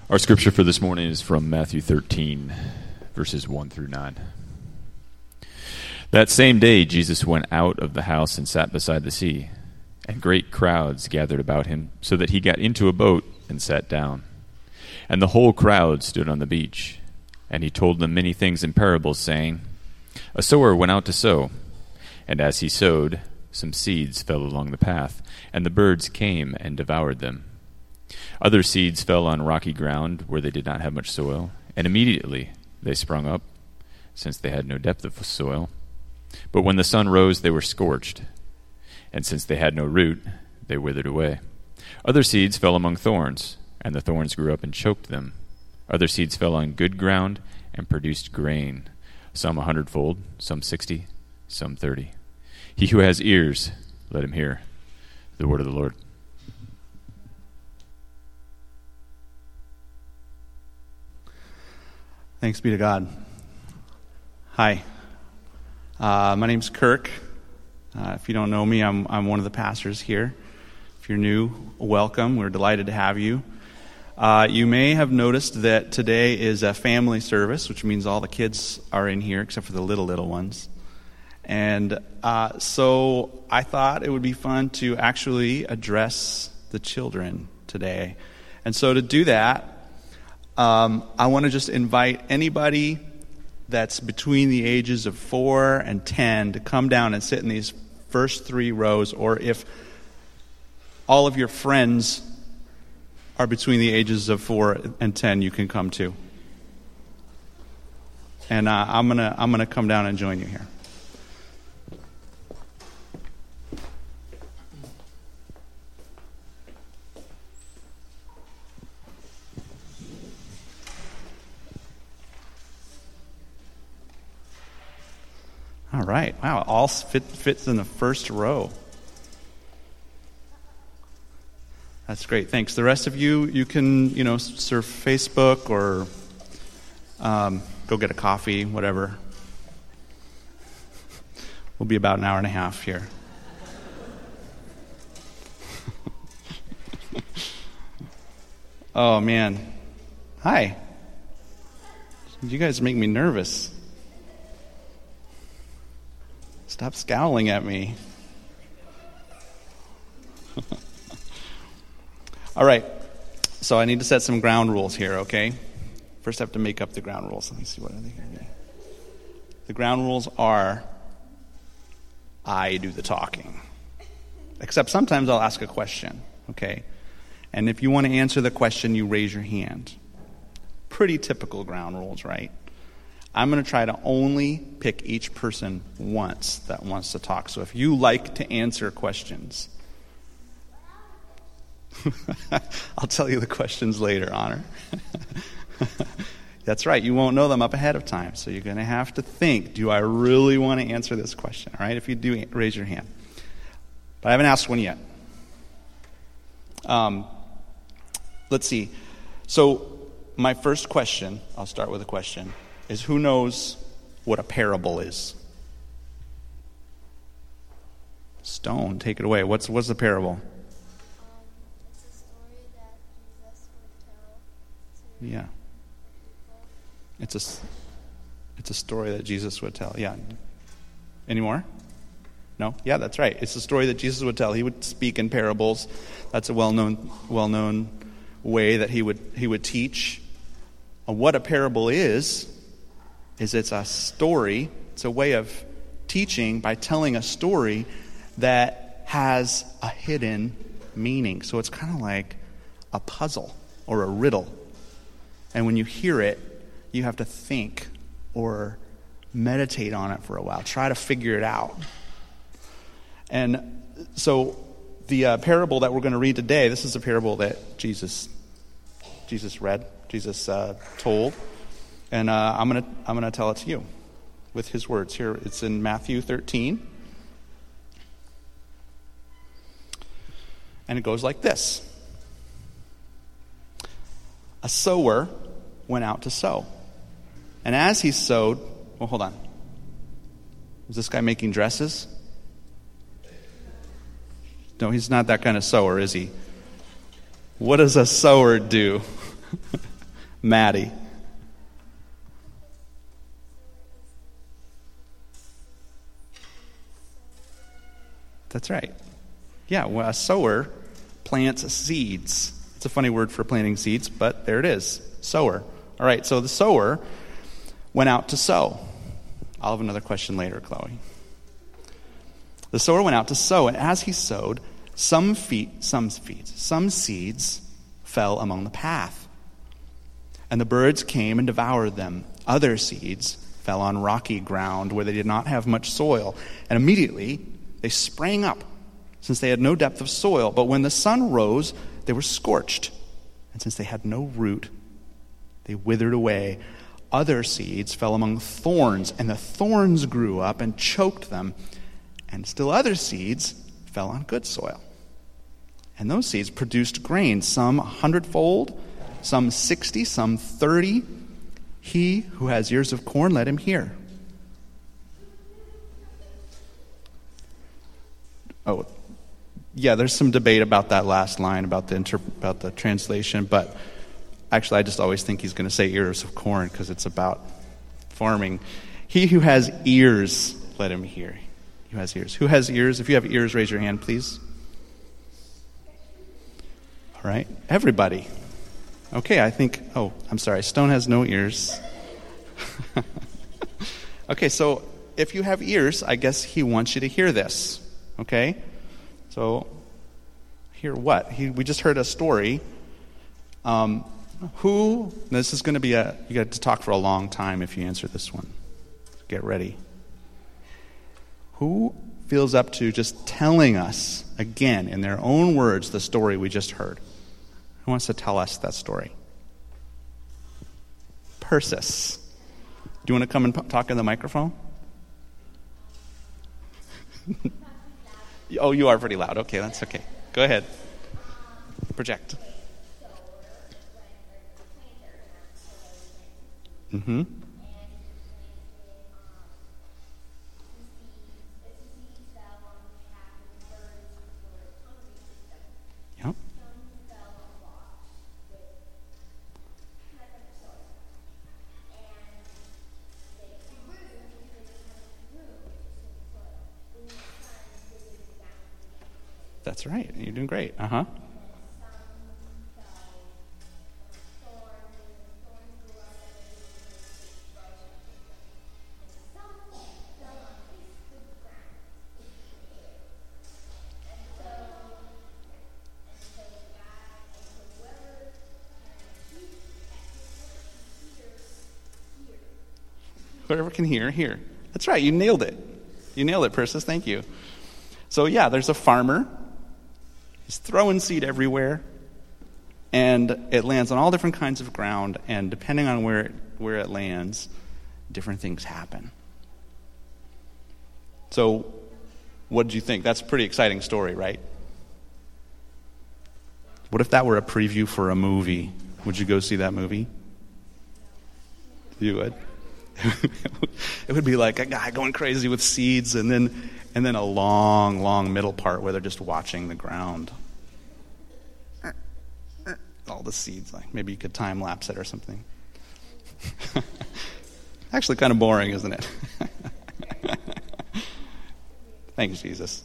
Our scripture for this morning is from Matthew 13, verses 1 through 9. That same day Jesus went out of the house and sat beside the sea, and great crowds gathered about him, so that he got into a boat and sat down. And the whole crowd stood on the beach, and he told them many things in parables, saying, A sower went out to sow, and as he sowed, some seeds fell along the path, and the birds came and devoured them. Other seeds fell on rocky ground where they did not have much soil, and immediately they sprung up, since they had no depth of soil. But when the sun rose, they were scorched, and since they had no root, they withered away. Other seeds fell among thorns, and the thorns grew up and choked them. Other seeds fell on good ground and produced grain, some 100-fold, some 60, some 30. He who has ears, let him hear the word of the Lord. Thanks be to God. Hi, my name's Kirk. If you don't know me, I'm one of the pastors here. If you're new, welcome. We're delighted to have you. You may have noticed that today is a family service, which means all the kids are in here except for the little ones. And so I thought it would be fun to actually address the children today. And so to do that, I want to just invite anybody that's between the ages of 4 and 10 to come down and sit in these first 3 rows, or if all of your friends are between the ages of 4 and 10, you can come too. And I'm gonna come down and join you here. All right. Wow, all fits in the first row. That's great. Thanks. The rest of you can, surf Facebook or go get a coffee, whatever. We'll be about an hour and a half here. Oh, man. Hi. You guys make me nervous. Stop scowling at me. All right. So I need to set some ground rules here, okay? First I have to make up the ground rules. Let me see what I think I need. The ground rules are I do the talking. Except sometimes I'll ask a question, okay? And if you want to answer the question, you raise your hand. Pretty typical ground rules, right? I'm going to try to only pick each person once that wants to talk. So if you like to answer questions, I'll tell you the questions later, Honor. That's right. You won't know them up ahead of time. So you're going to have to think, do I really want to answer this question? All right, if you do, raise your hand. But I haven't asked one yet. Let's see. So my first question, I'll start with a question, is who knows what a parable is? Stone, take it away. What's the parable? It's a story that Jesus would tell to Yeah. people. It's a story that Jesus would tell. Yeah. Any more? No? Yeah, that's right. It's a story that Jesus would tell. He would speak in parables. That's a well-known way that he would teach. What a parable is it's a story. It's a way of teaching by telling a story that has a hidden meaning. So it's kind of like a puzzle or a riddle. And when you hear it, you have to think or meditate on it for a while. Try to figure it out. And so the parable that we're going to read today, this is a parable that Jesus told. And I'm gonna tell it to you with his words. Here, it's in Matthew 13. And it goes like this. A sower went out to sow. And as he sowed, well, hold on. Was this guy making dresses? No, he's not that kind of sower, is he? What does a sower do? Maddie. That's right. Yeah, well, a sower plants seeds. It's a funny word for planting seeds, but there it is. Sower. All right, so the sower went out to sow. I'll have another question later, Chloe. The sower went out to sow, and as he sowed, some seeds fell among the path. And the birds came and devoured them. Other seeds fell on rocky ground where they did not have much soil. And immediately they sprang up, since they had no depth of soil. But when the sun rose, they were scorched. And since they had no root, they withered away. Other seeds fell among thorns, and the thorns grew up and choked them. And still other seeds fell on good soil. And those seeds produced grain, some 100-fold, some 60, some 30. He who has ears of corn, let him hear. Oh, yeah, there's some debate about that last line, about the translation, but actually I just always think he's going to say ears of corn because it's about farming. He who has ears, let him hear. Who has ears? Who has ears? If you have ears, raise your hand, please. All right, everybody. Okay, I'm sorry, Stone has no ears. Okay, so if you have ears, I guess he wants you to hear this. Okay? So, hear what? We just heard a story. This is going to be you got to talk for a long time if you answer this one. Get ready. Who feels up to just telling us, again, in their own words, the story we just heard? Who wants to tell us that story? Persis. Do you want to come and talk in the microphone? Oh, you are pretty loud. Okay, that's okay. Go ahead. Project. Mm-hmm. Yep. That's right. You're doing great. Uh-huh. Whoever can hear. That's right. You nailed it. You nailed it, Persis. Thank you. So yeah, there's a farmer. He's throwing seed everywhere, and it lands on all different kinds of ground, and depending on where it lands, different things happen. So, what did you think? That's a pretty exciting story, right? What if that were a preview for a movie? Would you go see that movie? You would? It would be like a guy going crazy with seeds, and then a long, long middle part where they're just watching the ground. All the seeds, like maybe you could time lapse it or something. Actually kind of boring, isn't it? Thanks, Jesus.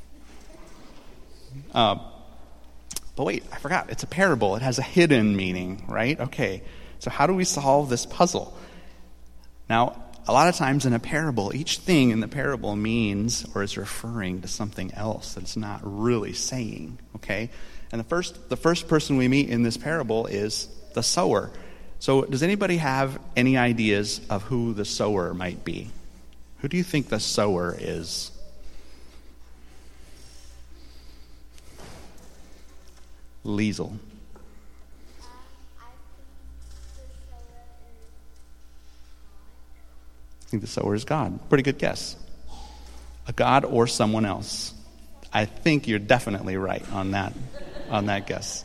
But wait, I forgot. It's a parable. It has a hidden meaning, right? Okay, so how do we solve this puzzle? Now, a lot of times in a parable, each thing in the parable means or is referring to something else that it's not really saying, okay? And the first person we meet in this parable is the sower. So does anybody have any ideas of who the sower might be? Who do you think the sower is? Liesel. I think the sower is God. Pretty good guess. A God or someone else. I think you're definitely right on that guess.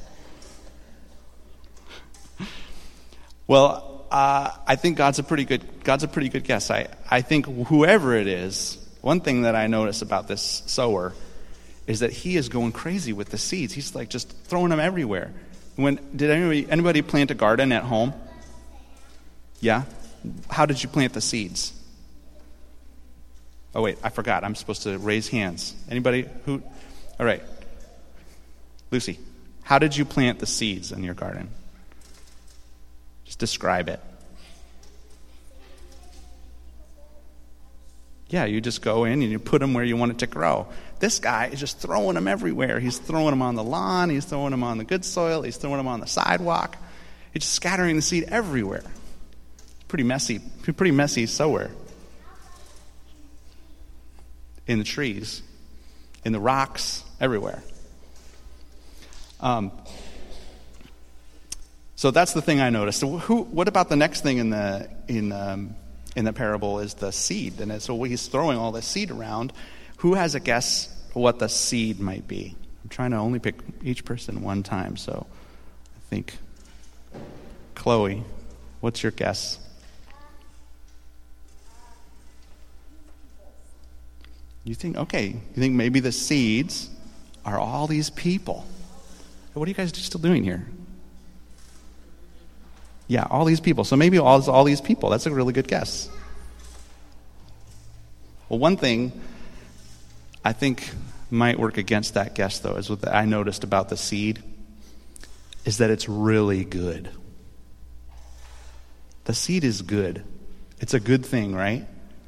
Well, I think God's a pretty good guess. I think whoever it is, one thing that I notice about this sower is that he is going crazy with the seeds. He's like just throwing them everywhere. Did anybody plant a garden at home? Yeah? How did you plant the seeds? Oh, wait, I forgot. I'm supposed to raise hands. Anybody who? All right. Lucy, how did you plant the seeds in your garden? Just describe it. Yeah, you just go in and you put them where you want it to grow. This guy is just throwing them everywhere. He's throwing them on the lawn. He's throwing them on the good soil. He's throwing them on the sidewalk. He's just scattering the seed everywhere. Pretty messy sower. In the trees, in the rocks, everywhere. So that's the thing I noticed. So what about the next thing in the parable is the seed? And so he's throwing all this seed around. Who has a guess what the seed might be? I'm trying to only pick each person one time. So I think, Chloe, what's your guess? You think maybe the seeds are all these people. What are you guys still doing here? Yeah, all these people. So maybe all these people. That's a really good guess. Well, one thing I think might work against that guess, though, is what I noticed about the seed, is that it's really good. The seed is good. It's a good thing, right?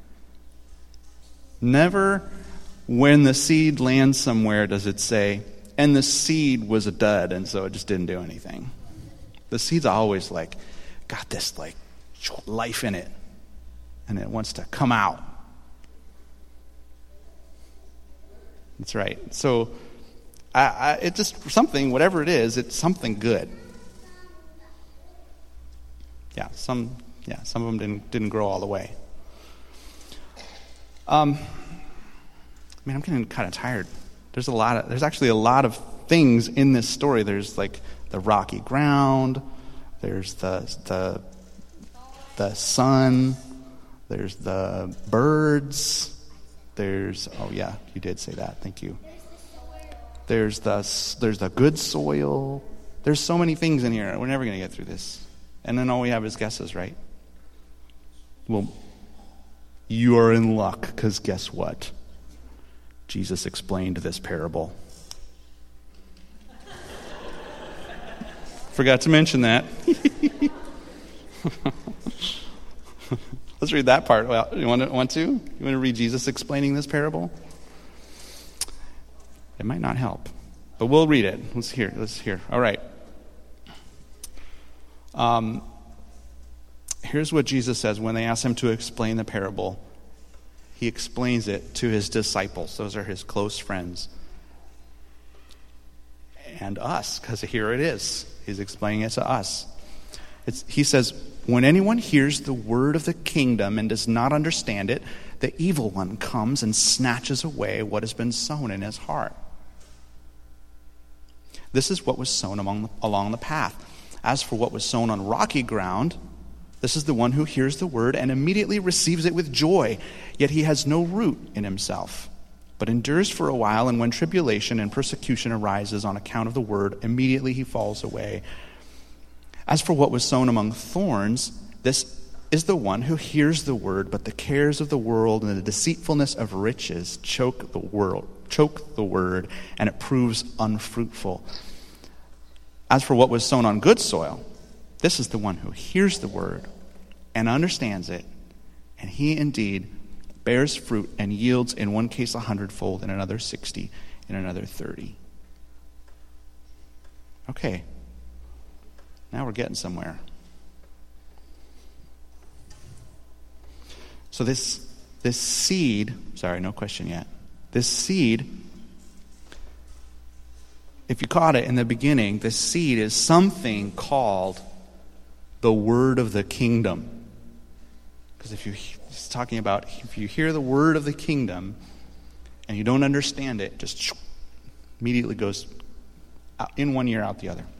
Never when the seed lands somewhere does it say, and the seed was a dud, and so it just didn't do anything. The seed's always got this life in it, and it wants to come out. That's right. So it's just something, whatever it is, it's something good. Yeah, some of them didn't grow all the way. I'm getting kind of tired. There's actually a lot of things in this story. There's the rocky ground. There's the sun. There's the birds. You did say that. Thank you. There's the good soil. There's so many things in here. We're never going to get through this. And then all we have is guesses, right? Well, you are in luck, because guess what? Jesus explained this parable. Forgot to mention that. Let's read that part. Well, you want to? You want to read Jesus explaining this parable? It might not help, but we'll read it. Let's hear. All right. Here's what Jesus says when they ask him to explain the parable. He explains it to his disciples. Those are his close friends. And us, because here it is. He's explaining it to us. He says, when anyone hears the word of the kingdom and does not understand it, the evil one comes and snatches away what has been sown in his heart. This is what was sown along the path. As for what was sown on rocky ground, this is the one who hears the word and immediately receives it with joy, yet he has no root in himself, but endures for a while, and when tribulation and persecution arises on account of the word, immediately he falls away. As for what was sown among thorns, this is the one who hears the word, but the cares of the world and the deceitfulness of riches choke the word, and it proves unfruitful. As for what was sown on good soil, this is the one who hears the word and understands it, and he indeed bears fruit and yields in one case 100-fold, in another 60, in another 30. Okay, now we're getting somewhere. So this seed, sorry, no question yet. This seed, if you caught it in the beginning, this seed is something called the word of the kingdom. Because it's talking about if you hear the word of the kingdom and you don't understand it, just immediately goes in one ear, out the other.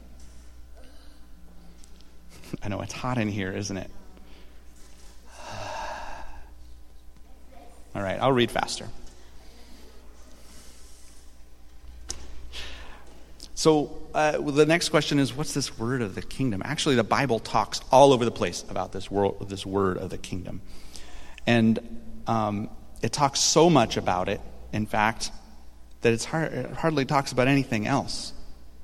I know it's hot in here, isn't it? All right, I'll read faster. So the next question is, what's this word of the kingdom? Actually, the Bible talks all over the place about this word of the kingdom. And it talks so much about it, in fact, that it hardly talks about anything else.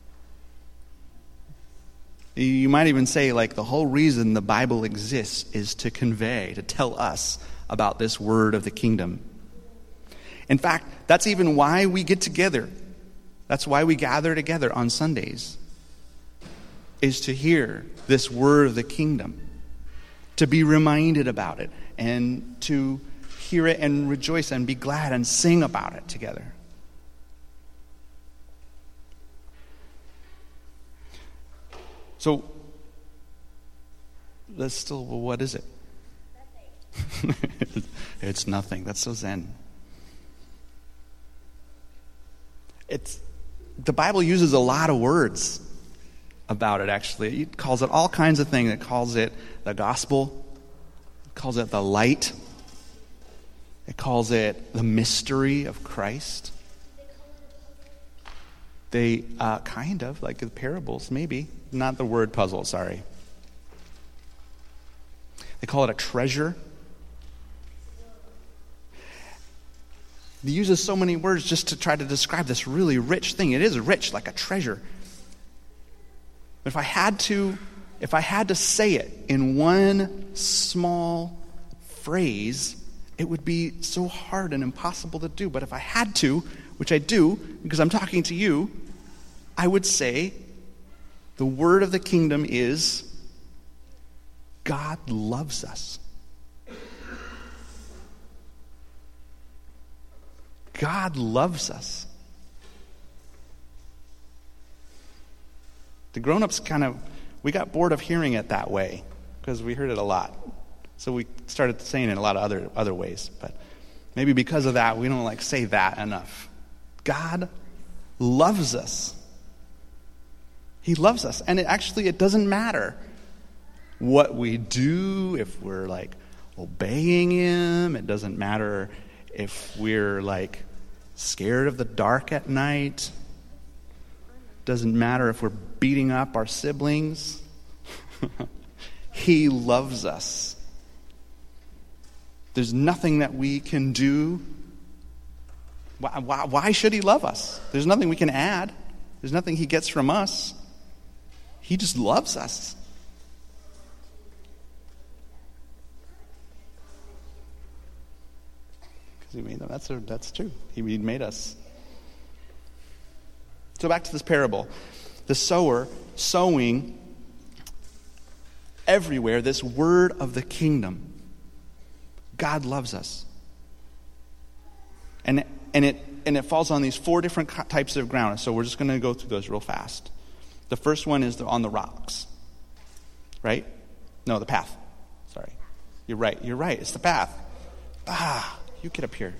You might even say, like, the whole reason the Bible exists is to convey, to tell us about this word of the kingdom. In fact, that's even why we get together. That's why we gather together on Sundays, is to hear this word of the kingdom, to be reminded about it, and to hear it and rejoice and be glad and sing about it together. So, what is it? Nothing. It's nothing. That's so zen. The Bible uses a lot of words about it, actually. It calls it all kinds of things. It calls it the gospel. It calls it the light. It calls it the mystery of Christ. They kind of, like the parables, maybe. Not the word puzzle, sorry. They call it a treasure. He uses so many words just to try to describe this really rich thing. It is rich, like a treasure. But if I had to say it in one small phrase, it would be so hard and impossible to do. But if I had to, which I do, because I'm talking to you, I would say the word of the kingdom is God loves us. God loves us. The grown-ups we got bored of hearing it that way because we heard it a lot. So we started saying it a lot of other ways. But maybe because of that, we don't say that enough. God loves us. He loves us. And it doesn't matter what we do, if we're obeying Him. It doesn't matter if we're scared of the dark at night. Doesn't matter if we're beating up our siblings. He loves us. There's nothing that we can do. Why should He love us? There's nothing we can add. There's nothing He gets from us. He just loves us. Because He made them. That's true. He made us. So back to this parable. The sower sowing everywhere this word of the kingdom. God loves us. And it falls on these 4 different types of ground. So we're just going to go through those real fast. The first one is on the rocks. Right? No, the path. Sorry. You're right. It's the path. You get up here.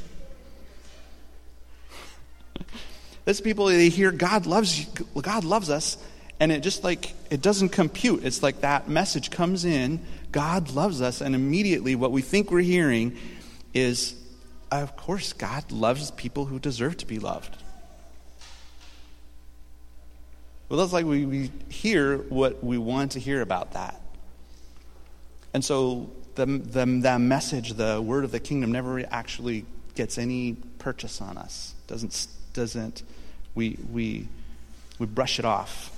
These people, they hear God loves you, God loves us, and it just it doesn't compute. It's like that message comes in, God loves us, and immediately what we think we're hearing is, of course, God loves people who deserve to be loved. Well, that's we hear what we want to hear about that. And so that message, the word of the kingdom, never actually gets any purchase on us. Doesn't we brush it off.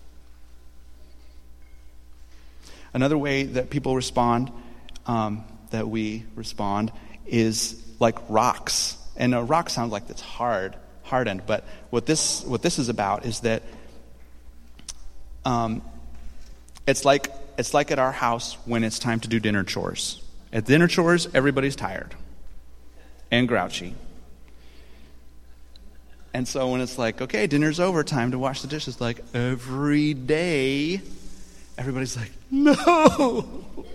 Another way that people respond, that we respond, is like rocks. And a rock sounds like it's hardened. But what this is about is that it's like at our house when it's time to do dinner chores. At dinner chores, everybody's tired and grouchy. And so when it's okay, dinner's over, time to wash the dishes, every day, everybody's no!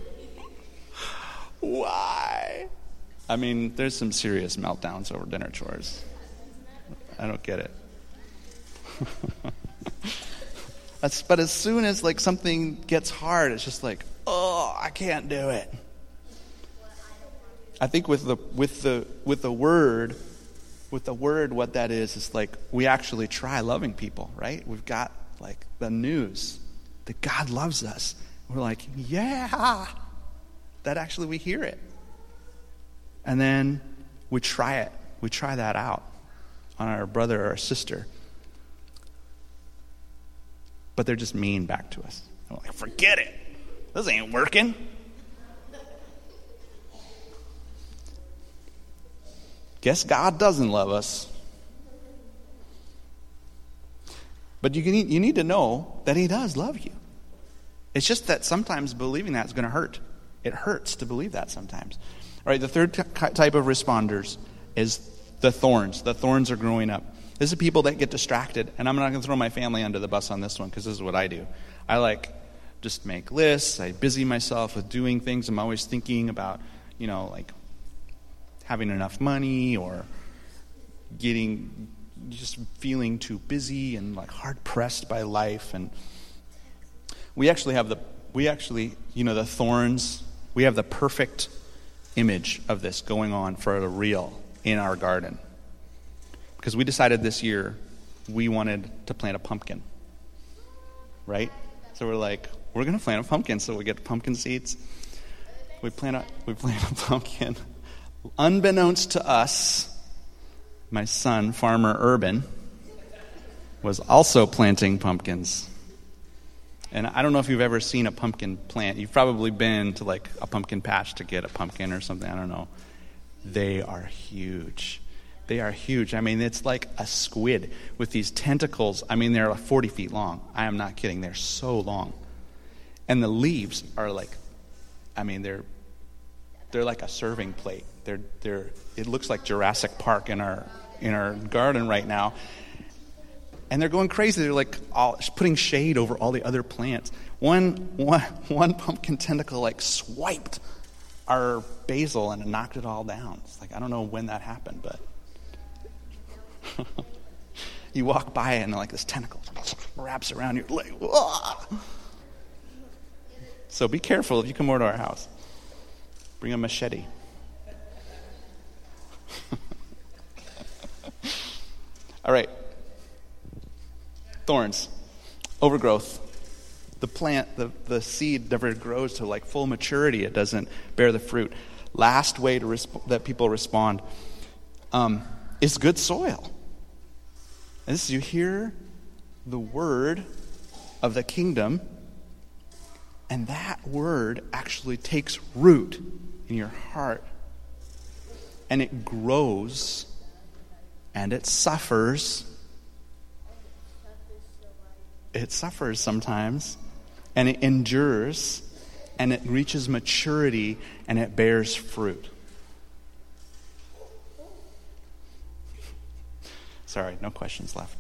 Why? I mean, there's some serious meltdowns over dinner chores. I don't get it. But as soon as something gets hard, it's just I can't do it. I think with the word, with the word, what that is like we actually try loving people, right? We've got like the news that God loves us. We're like, yeah, that actually we hear it. And then we try it. We try that out on our brother or our sister. But they're just mean back to us. I'm like, forget it. This ain't working. Guess God doesn't love us. But you need to know that he does love you. It's just that sometimes believing that is going to hurt. It hurts to believe that sometimes. All right, the third type of responders is the thorns. The thorns are growing up. This is people that get distracted. And I'm not going to throw my family under the bus on this one because this is what I do. I just make lists. I busy myself with doing things. I'm always thinking about, having enough money or just feeling too busy and hard pressed by life. And we actually have the thorns. We have the perfect image of this going on for real in our garden. Because we decided this year we wanted to plant a pumpkin. Right? So we're going to plant a pumpkin. So we get pumpkin seeds. We plant a pumpkin. Unbeknownst to us, my son, Farmer Urban, was also planting pumpkins. And I don't know if you've ever seen a pumpkin plant. You've probably been to a pumpkin patch to get a pumpkin or something. I don't know. They are huge. They are huge. I mean, it's like a squid with these tentacles. I mean, they're 40 feet long. I am not kidding. They're so long. And the leaves are they're like a serving plate. It looks like Jurassic Park in our garden right now. And they're going crazy. They're all putting shade over all the other plants. One pumpkin tentacle swiped our basil and it knocked it all down. It's I don't know when that happened, but you walk by it and this tentacle wraps around your leg. So be careful if you come over to our house. Bring a machete. All right. Thorns. Overgrowth. The plant, the seed never grows to full maturity. It doesn't bear the fruit. Last way that people respond is good soil. And this is, you hear the word of the kingdom, and that word actually takes root in your heart. And it grows, and it suffers. It suffers sometimes, and it endures, and it reaches maturity, and it bears fruit. Sorry, no questions left.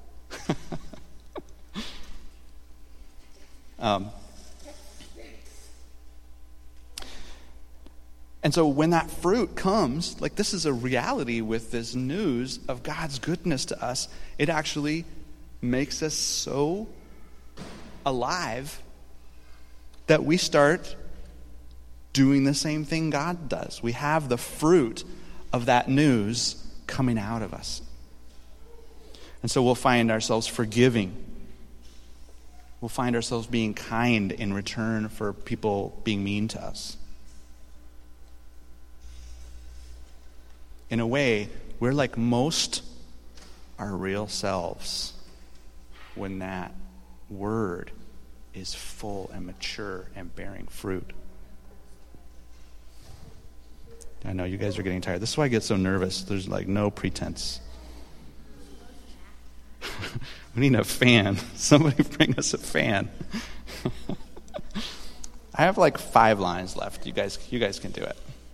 And so when that fruit comes, this is a reality with this news of God's goodness to us, it actually makes us so alive that we start doing the same thing God does. We have the fruit of that news coming out of us. And so we'll find ourselves forgiving. We'll find ourselves being kind in return for people being mean to us. In a way, we're like most our real selves when that word is full and mature and bearing fruit. I know you guys are getting tired. This is why I get so nervous. There's no pretense. We need a fan. Somebody bring us a fan. I have 5 lines left. You guys can do it.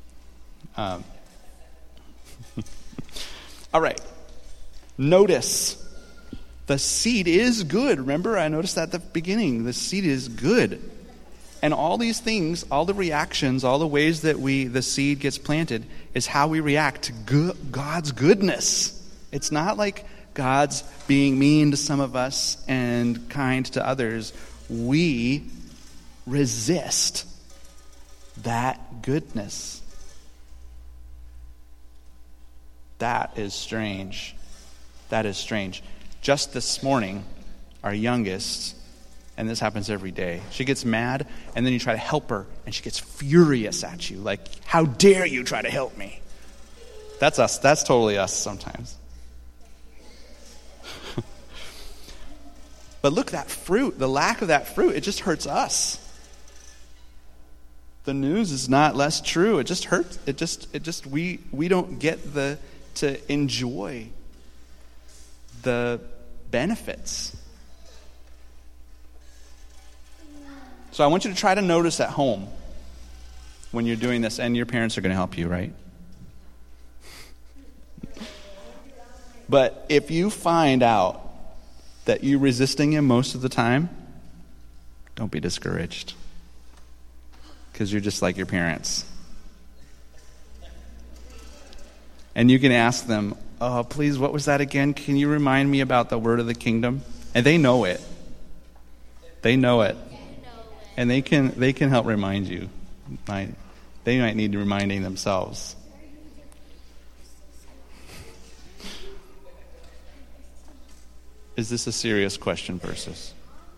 All right. Notice the seed is good. Remember, I noticed that at the beginning. The seed is good. And all these things, all the reactions, all the ways that the seed gets planted is how we react to God's goodness. It's not like God's being mean to some of us and kind to others. We resist that goodness. That is strange. That is strange. Just this morning, our youngest, and this happens every day, she gets mad, and then you try to help her, and she gets furious at you, like, how dare you try to help me? That's us. That's totally us sometimes. But look, that fruit, the lack of that fruit, it just hurts us. The news is not less true. It just hurts. We don't get to enjoy the benefits. So I want you to try to notice at home when you're doing this, and your parents are going to help you, right? But if you find out that you're resisting him most of the time, don't be discouraged. Because you're just like your parents. And you can ask them, oh, please, what was that again? Can you remind me about the word of the kingdom? And they know it. They know it. And they can help remind you. They might need reminding themselves. Is this a serious question, Persis?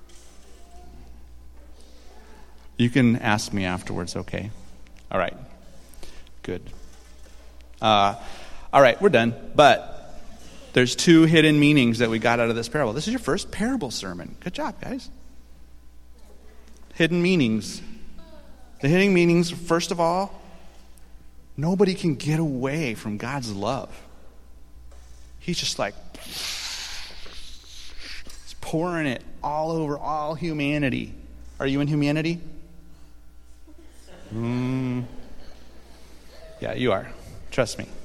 You can ask me afterwards, okay? All right. Good. All right, we're done. But there's 2 hidden meanings that we got out of this parable. This is your first parable sermon. Good job, guys. Hidden meanings. The hidden meanings, first of all, nobody can get away from God's love. He's just like pouring it all over all humanity. Are you in humanity? Yeah, you are. Trust me.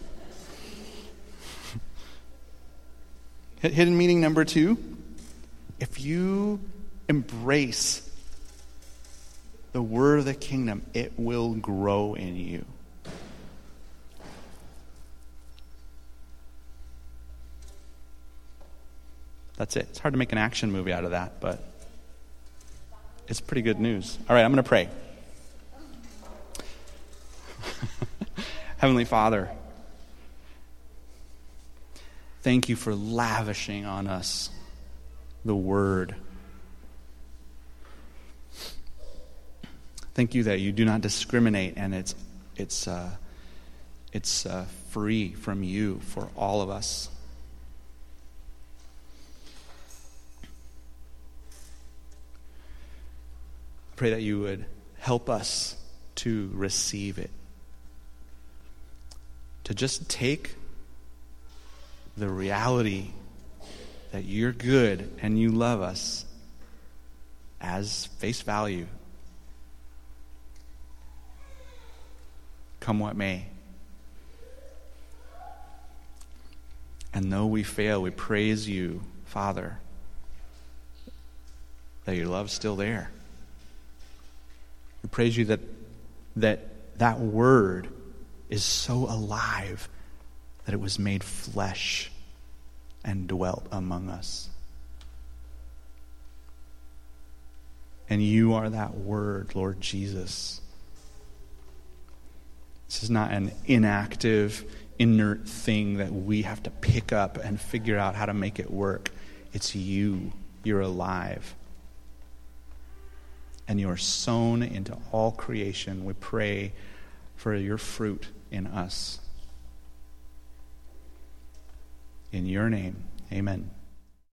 Hidden meaning number 2, if you embrace the word of the kingdom, it will grow in you. That's it. It's hard to make an action movie out of that, but it's pretty good news. All right, I'm going to pray. Heavenly Father, thank you for lavishing on us the word. Thank you that you do not discriminate, and it's free from you for all of us. I pray that you would help us to receive it, to just take the reality that you're good and you love us as face value. Come what may. And though we fail, we praise you, Father, that your love's still there. We praise you that word is so alive that it was made flesh and dwelt among us. And you are that word, Lord Jesus. This is not an inactive, inert thing that we have to pick up and figure out how to make it work. It's you. You're alive. And you are sown into all creation. We pray for your fruit in us. In your name, amen.